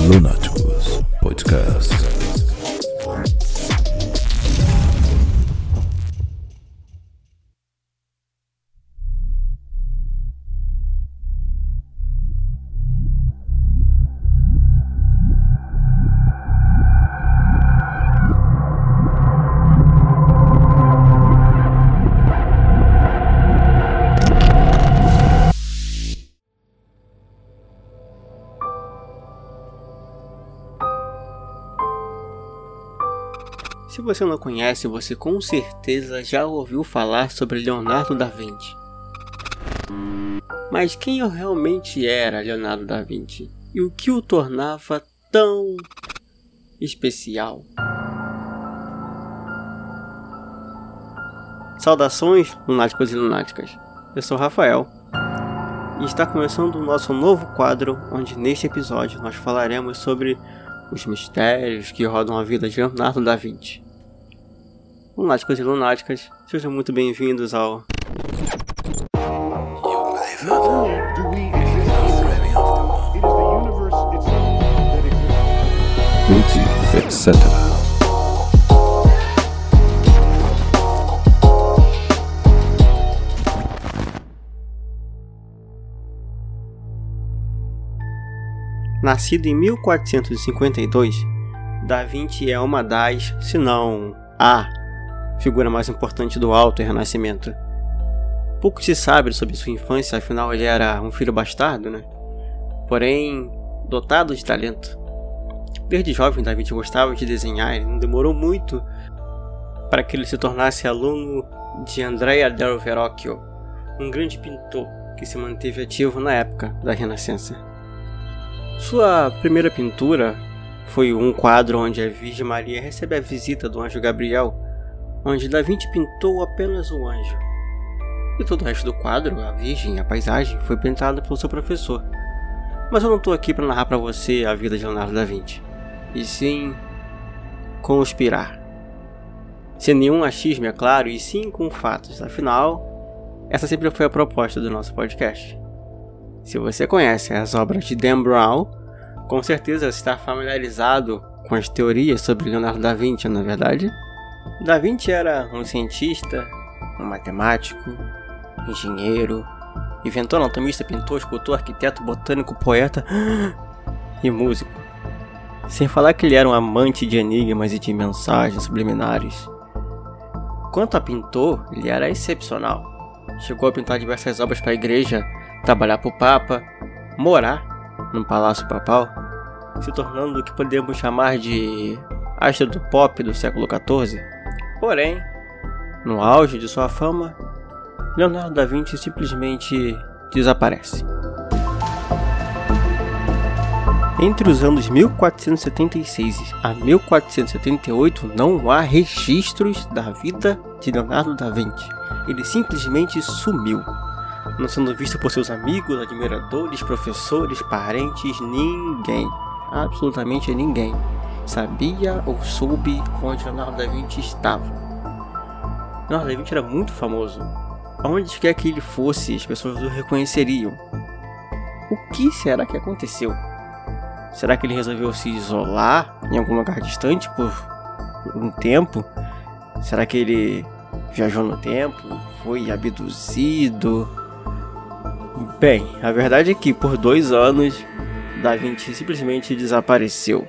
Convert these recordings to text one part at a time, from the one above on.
Lunáticos Podcast. Se você não conhece, você com certeza já ouviu falar sobre Leonardo da Vinci. Mas quem realmente era Leonardo da Vinci? E o que o tornava tão especial? Saudações, lunáticos e lunáticas. Eu sou o Rafael. E está começando o nosso novo quadro, onde neste episódio nós falaremos sobre os mistérios que rodam a vida de Leonardo da Vinci. Lunáticos e lunáticas, sejam muito bem-vindos ao etc. Nascido em 1452, Da Vinci é uma das, se não a figura mais importante do Alto Renascimento. Pouco se sabe sobre sua infância, afinal ele era um filho bastardo, Porém, dotado de talento. Desde jovem, Da Vinci gostava de desenhar e não demorou muito para que ele se tornasse aluno de Andrea del Verrocchio, um grande pintor que se manteve ativo na época da Renascença. Sua primeira pintura foi um quadro onde a Virgem Maria recebe a visita do anjo Gabriel, onde Da Vinci pintou apenas o anjo. E todo o resto do quadro, a Virgem e a paisagem, foi pintado pelo seu professor. Mas eu não estou aqui para narrar para você a vida de Leonardo da Vinci, e sim conspirar. Sem nenhum achismo, é claro, e sim com fatos. Afinal, essa sempre foi a proposta do nosso podcast. Se você conhece as obras de Dan Brown, com certeza você está familiarizado com as teorias sobre Leonardo da Vinci, não é verdade? Da Vinci era um cientista, um matemático, engenheiro, inventor, anatomista, pintor, escultor, arquiteto, botânico, poeta e músico. Sem falar que ele era um amante de enigmas e de mensagens subliminares. Quanto a pintor, ele era excepcional. Chegou a pintar diversas obras para a igreja, trabalhar para o Papa, morar num palácio papal, se tornando o que podemos chamar de astro do pop do século XIV. Porém, no auge de sua fama, Leonardo da Vinci simplesmente desaparece. Entre os anos 1476 a 1478 não há registros da vida de Leonardo da Vinci. Ele simplesmente sumiu, não sendo visto por seus amigos, admiradores, professores, parentes, ninguém, absolutamente ninguém, sabia ou soube onde Leonardo da Vinci estava. Leonardo da Vinci era muito famoso. Aonde quer que ele fosse, as pessoas o reconheceriam. O que será que aconteceu? Será que ele resolveu se isolar em algum lugar distante por um tempo? Será que ele viajou no tempo? Foi abduzido? Bem, a verdade é que por 2 anos, Da Vinci simplesmente desapareceu.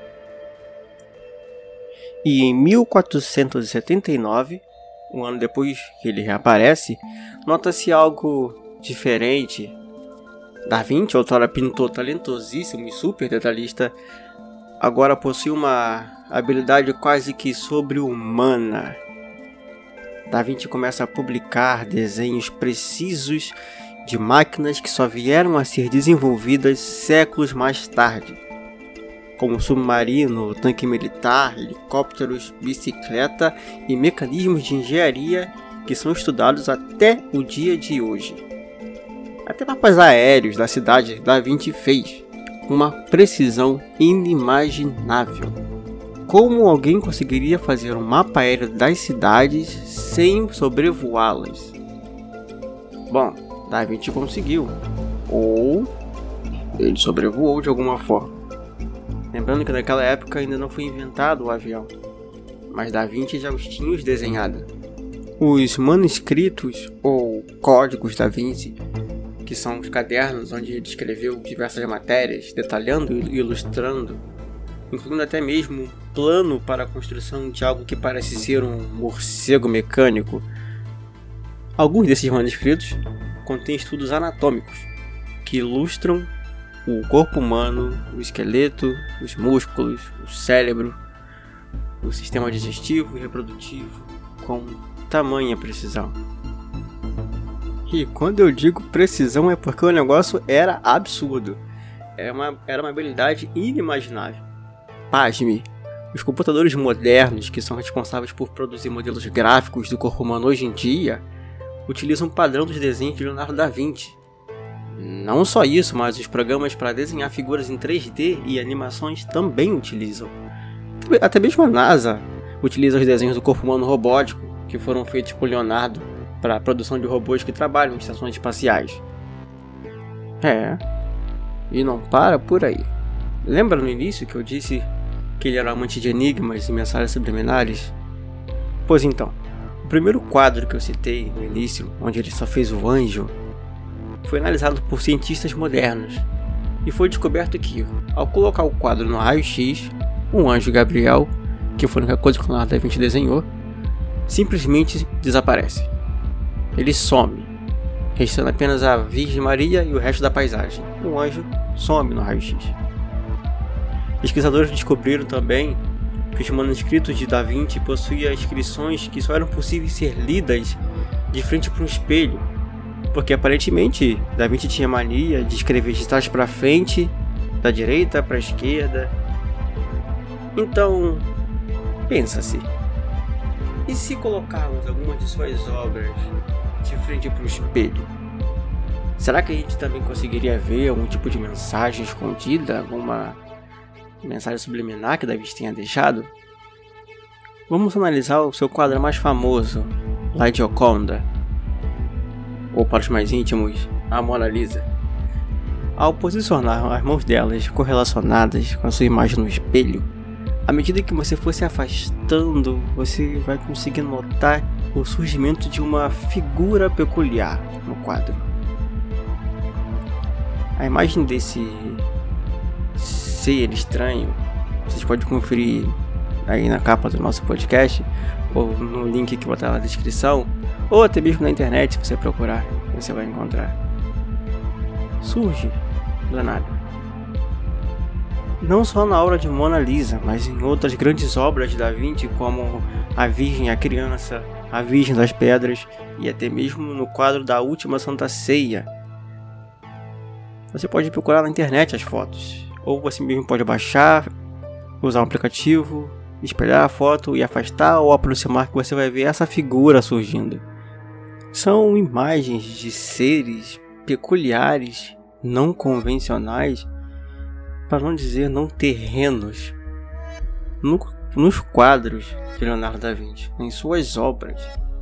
E em 1479, um ano depois que ele reaparece, nota-se algo diferente. Da Vinci, outrora pintor talentosíssimo e super detalhista, agora possui uma habilidade quase que sobre-humana. Da Vinci começa a publicar desenhos precisos de máquinas que só vieram a ser desenvolvidas séculos mais tarde, como submarino, tanque militar, helicópteros, bicicleta e mecanismos de engenharia que são estudados até o dia de hoje. Até mapas aéreos da cidade Da Vinci fez, com uma precisão inimaginável. Como alguém conseguiria fazer um mapa aéreo das cidades sem sobrevoá-las? Bom, Da Vinci conseguiu, ou ele sobrevoou de alguma forma. Lembrando que naquela época ainda não foi inventado o avião, mas Da Vinci já os tinha desenhado. Os manuscritos ou códigos Da Vinci, que são os cadernos onde ele escreveu diversas matérias, detalhando e ilustrando, incluindo até mesmo um plano para a construção de algo que parece ser um morcego mecânico. Alguns desses manuscritos contêm estudos anatômicos que ilustram o corpo humano, o esqueleto, os músculos, o cérebro, o sistema digestivo e reprodutivo com tamanha precisão. E quando eu digo precisão é porque o negócio era absurdo. Era uma habilidade inimaginável. Pasme, os computadores modernos que são responsáveis por produzir modelos gráficos do corpo humano hoje em dia utilizam um padrão dos desenhos de Leonardo da Vinci. Não só isso, mas os programas para desenhar figuras em 3D e animações também utilizam. Até mesmo a NASA utiliza os desenhos do corpo humano robótico que foram feitos por Leonardo para a produção de robôs que trabalham em estações espaciais. E não para por aí. Lembra no início que eu disse que ele era amante de enigmas e mensagens subliminares? Pois então, o primeiro quadro que eu citei no início, onde ele só fez o anjo, foi analisado por cientistas modernos e foi descoberto que, ao colocar o quadro no raio-x, um anjo Gabriel, que foi a única coisa que o Leonardo da Vinci desenhou, simplesmente desaparece. Ele some, restando apenas a Virgem Maria e o resto da paisagem. O anjo some no raio-x. Pesquisadores descobriram também que os manuscritos de Da Vinci possuíam inscrições que só eram possíveis ser lidas de frente para um espelho, porque aparentemente Da Vinci tinha mania de escrever de trás para frente, da direita para a esquerda. Então, pensa-se, e se colocarmos algumas de suas obras de frente para o espelho? Será que a gente também conseguiria ver algum tipo de mensagem escondida, alguma mensagem subliminar que Da Vinci tenha deixado? Vamos analisar o seu quadro mais famoso, La Gioconda, ou para os mais íntimos, a Mona Lisa. Ao posicionar as mãos delas correlacionadas com a sua imagem no espelho, à medida que você for se afastando, você vai conseguir notar o surgimento de uma figura peculiar no quadro. A imagem desse ser estranho, vocês podem conferir aí na capa do nosso podcast, ou no link que vou botar na descrição, ou até mesmo na internet, se você procurar, você vai encontrar. Surge do nada. Não só na obra de Mona Lisa, mas em outras grandes obras de Da Vinci, como A Virgem e a Criança, A Virgem das Pedras e até mesmo no quadro da Última Santa Ceia. Você pode procurar na internet as fotos, ou você mesmo pode baixar, usar um aplicativo, espelhar a foto e afastar ou aproximar, que você vai ver essa figura surgindo. São imagens de seres peculiares, não convencionais, para não dizer não terrenos, nos quadros de Leonardo da Vinci, em suas obras.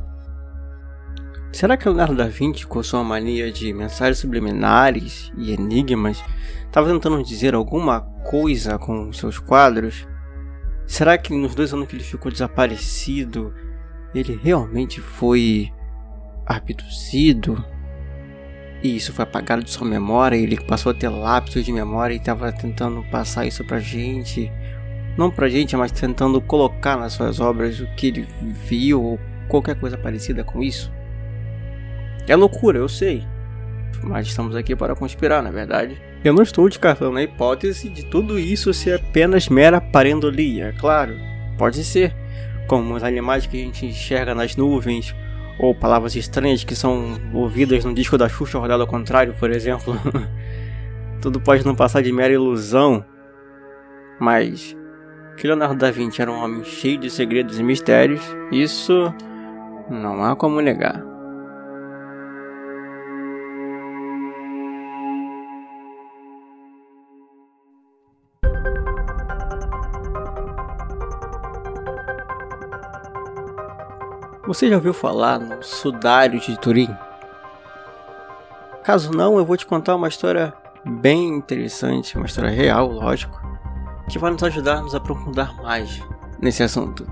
Será que Leonardo da Vinci, com sua mania de mensagens subliminares e enigmas, estava tentando dizer alguma coisa com seus quadros? Será que nos 2 anos que ele ficou desaparecido, ele realmente foi abduzido? E isso foi apagado de sua memória, ele passou a ter lapsos de memória e estava tentando passar isso pra gente. Não pra gente, mas tentando colocar nas suas obras o que ele viu ou qualquer coisa parecida com isso. É loucura, eu sei, mas estamos aqui para conspirar, na verdade. Eu não estou descartando a hipótese de tudo isso ser apenas mera pareidolia, claro, pode ser, como os animais que a gente enxerga nas nuvens, ou palavras estranhas que são ouvidas no disco da Xuxa rodado ao contrário, por exemplo. Tudo pode não passar de mera ilusão, mas que Leonardo da Vinci era um homem cheio de segredos e mistérios, isso não há como negar. Você já ouviu falar no Sudário de Turim? Caso não, eu vou te contar uma história bem interessante, uma história real, lógico, que vai nos ajudar a nos aprofundar mais nesse assunto.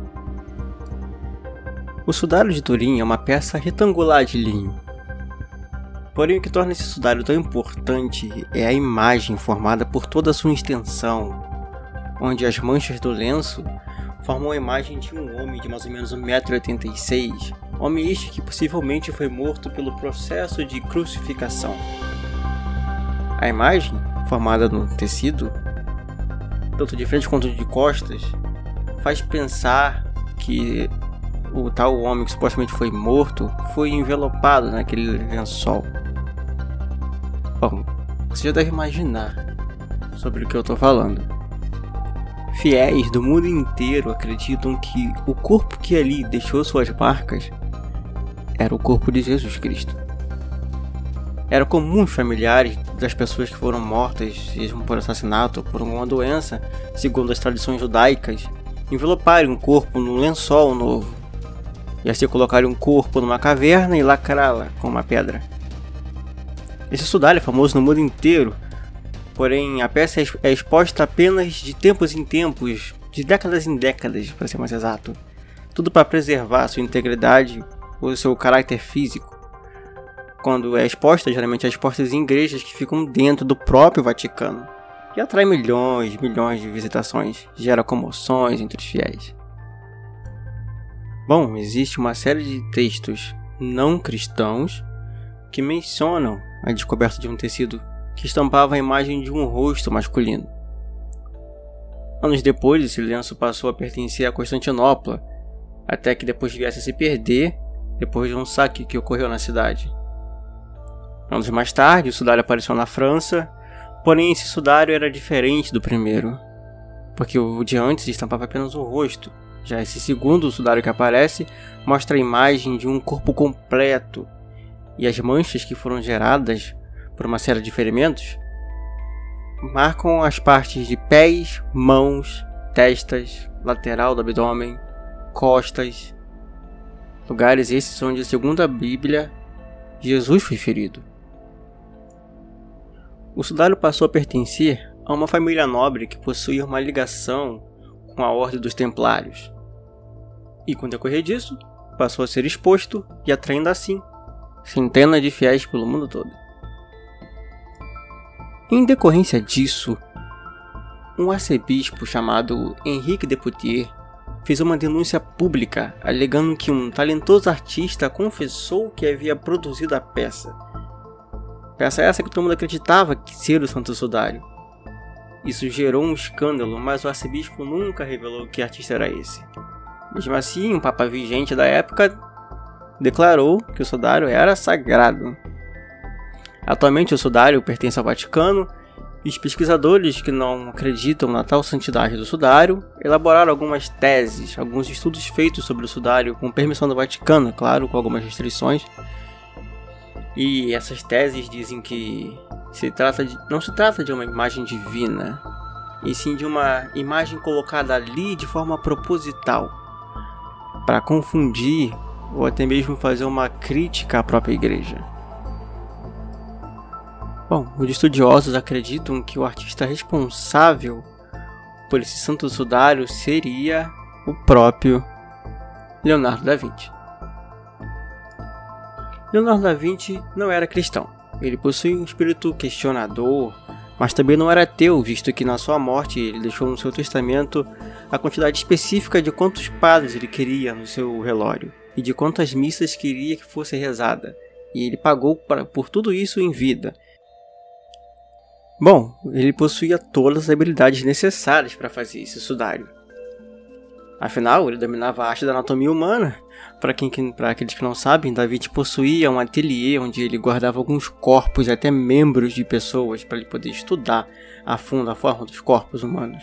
O sudário de Turim é uma peça retangular de linho. Porém, o que torna esse sudário tão importante é a imagem formada por toda a sua extensão, onde as manchas do lenço formam a imagem de um homem de mais ou menos 1,86 m, homem este que possivelmente foi morto pelo processo de crucificação. A imagem, formada no tecido, tanto de frente quanto de costas, faz pensar que o tal homem que supostamente foi morto foi envelopado naquele lençol. Bom, você já deve imaginar sobre o que eu estou falando. Fiéis do mundo inteiro acreditam que o corpo que ali deixou suas marcas era o corpo de Jesus Cristo. Era comum os familiares das pessoas que foram mortas, sejam por assassinato ou por alguma doença, segundo as tradições judaicas, enveloparem o corpo num lençol novo, e assim colocarem um corpo numa caverna e lacrá-la com uma pedra. Esse sudário é famoso no mundo inteiro, porém a peça é exposta apenas de tempos em tempos, de décadas em décadas, para ser mais exato. Tudo para preservar sua integridade ou seu caráter físico. Quando é exposta, geralmente é exposta em igrejas que ficam dentro do próprio Vaticano, e atrai milhões de visitações, gera comoções entre os fiéis. Bom, existe uma série de textos não cristãos que mencionam a descoberta de um tecido que estampava a imagem de um rosto masculino. Anos depois, esse lenço passou a pertencer a Constantinopla, até que depois viesse a se perder depois de um saque que ocorreu na cidade. Anos mais tarde, o sudário apareceu na França, porém esse sudário era diferente do primeiro, porque o de antes estampava apenas o rosto. Já esse segundo sudário que aparece mostra a imagem de um corpo completo, e as manchas que foram geradas por uma série de ferimentos marcam as partes de pés, mãos, testas, lateral do abdômen, costas, lugares esses onde, segundo a Bíblia, Jesus foi ferido. O sudário passou a pertencer a uma família nobre que possuía uma ligação com a Ordem dos Templários, e com o decorrer disso, passou a ser exposto e atraindo assim centenas de fiéis pelo mundo todo. Em decorrência disso, um arcebispo chamado Henrique de Poitiers fez uma denúncia pública alegando que um talentoso artista confessou que havia produzido a peça. Peça essa que todo mundo acreditava que ser o Santo Sudário. Isso gerou um escândalo, mas o arcebispo nunca revelou que artista era esse. Mesmo assim, um papa vigente da época declarou que o sudário era sagrado. Atualmente o sudário pertence ao Vaticano, e os pesquisadores que não acreditam na tal santidade do sudário elaboraram algumas teses, alguns estudos feitos sobre o sudário com permissão do Vaticano, claro, com algumas restrições. E essas teses dizem que não se trata de uma imagem divina, e sim de uma imagem colocada ali de forma proposital, para confundir ou até mesmo fazer uma crítica à própria igreja. Bom, os estudiosos acreditam que o artista responsável por esse santo sudário seria o próprio Leonardo da Vinci. Leonardo da Vinci não era cristão. Ele possuía um espírito questionador, mas também não era ateu, visto que na sua morte ele deixou no seu testamento a quantidade específica de quantos padres ele queria no seu velório e de quantas missas queria que fosse rezada, e ele pagou por tudo isso em vida. Bom, ele possuía todas as habilidades necessárias para fazer esse sudário. Afinal, ele dominava a arte da anatomia humana. Para aqueles que não sabem, Da Vinci possuía um ateliê onde ele guardava alguns corpos e até membros de pessoas para ele poder estudar a fundo a forma dos corpos humanos.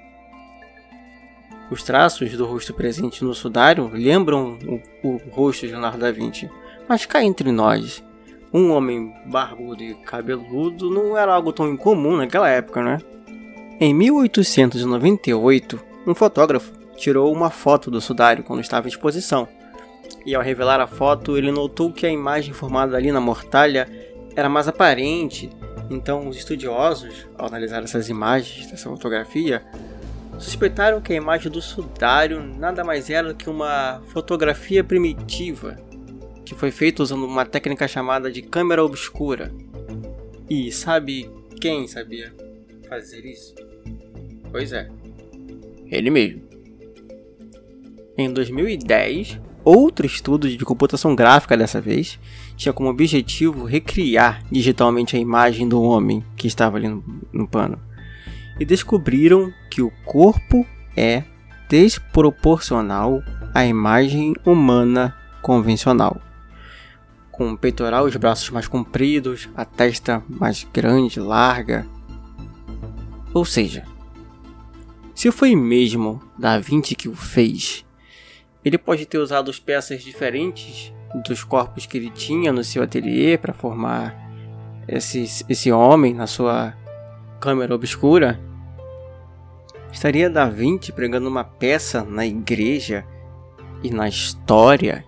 Os traços do rosto presente no sudário lembram o rosto de Leonardo da Vinci, mas cá entre nós, um homem barbudo e cabeludo não era algo tão incomum naquela época, né? Em 1898, um fotógrafo tirou uma foto do sudário quando estava em exposição, e ao revelar a foto, ele notou que a imagem formada ali na mortalha era mais aparente Então, os estudiosos, ao analisar essas imagens dessa fotografia, suspeitaram que a imagem do sudário nada mais era do que uma fotografia primitiva, que foi feita usando uma técnica chamada de câmera obscura. E sabe quem sabia fazer isso? Pois é, ele mesmo. Em 2010, outro estudo de computação gráfica dessa vez tinha como objetivo recriar digitalmente a imagem do homem que estava ali no pano. E descobriram que o corpo é desproporcional à imagem humana convencional. Com o peitoral e os braços mais compridos, a testa mais grande, larga. Ou seja, se foi mesmo Da Vinci que o fez, ele pode ter usado peças diferentes dos corpos que ele tinha no seu ateliê para formar esse homem na sua câmera obscura. Estaria Da Vinci pregando uma peça na igreja e na história?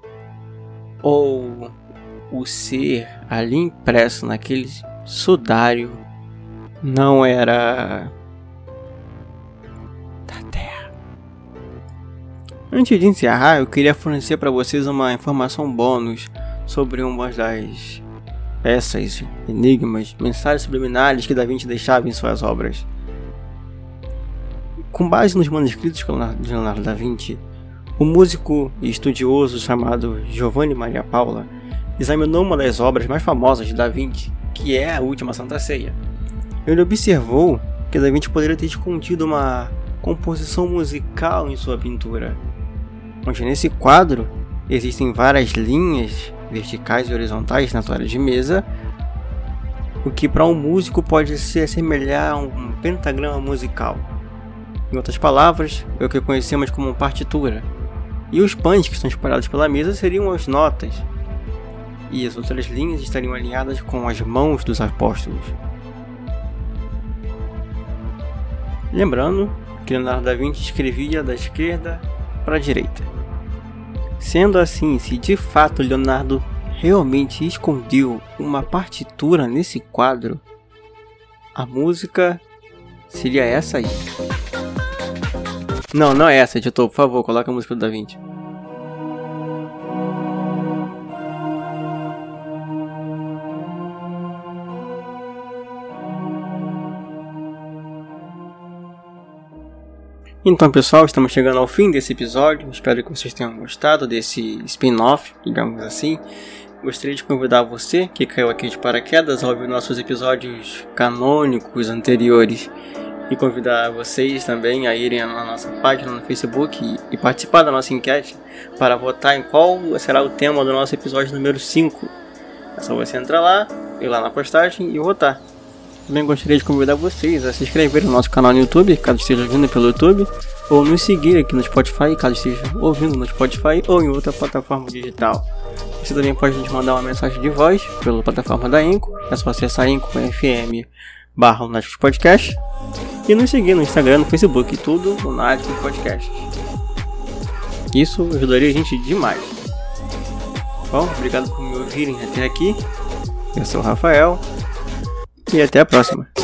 Ou o ser ali impresso naquele sudário não era da Terra? Antes de encerrar, eu queria fornecer para vocês uma informação bônus sobre uma das peças, enigmas, mensagens subliminares que Da Vinci deixava em suas obras. Com base nos manuscritos de Leonardo da Vinci, o músico e estudioso chamado Giovanni Maria Paula examinou uma das obras mais famosas de Da Vinci, que é a Última Santa Ceia. Ele observou que Da Vinci poderia ter escondido uma composição musical em sua pintura, onde nesse quadro existem várias linhas verticais e horizontais na toalha de mesa, o que para um músico pode se assemelhar a um pentagrama musical. Em outras palavras, é o que conhecemos como partitura. E os pães que estão espalhados pela mesa seriam as notas, e as outras linhas estariam alinhadas com as mãos dos apóstolos. Lembrando que Leonardo da Vinci escrevia da esquerda para a direita. Sendo assim, se de fato Leonardo realmente escondeu uma partitura nesse quadro, a música seria essa aí. Não é essa, editor, por favor, coloca a música do Da Vinci. Então, pessoal, estamos chegando ao fim desse episódio. Espero que vocês tenham gostado desse spin-off, digamos assim. Gostaria de convidar você, que caiu aqui de paraquedas, a ouvir nossos episódios canônicos anteriores, e convidar vocês também a irem na nossa página no Facebook e participar da nossa enquete para votar em qual será o tema do nosso episódio número 5. É só você entrar lá, ir lá na postagem e votar. Também gostaria de convidar vocês a se inscreverem no nosso canal no YouTube, caso esteja ouvindo pelo YouTube, ou nos seguir aqui no Spotify, caso esteja ouvindo no Spotify ou em outra plataforma digital. Você também pode nos mandar uma mensagem de voz pela plataforma da Anchor, é só acessar anchor.fm/Lunáticos Podcast, e nos seguir no Instagram, no Facebook, tudo Lunáticos Podcast. Isso ajudaria a gente demais. Bom, obrigado por me ouvirem até aqui. Eu sou o Rafael. E até a próxima.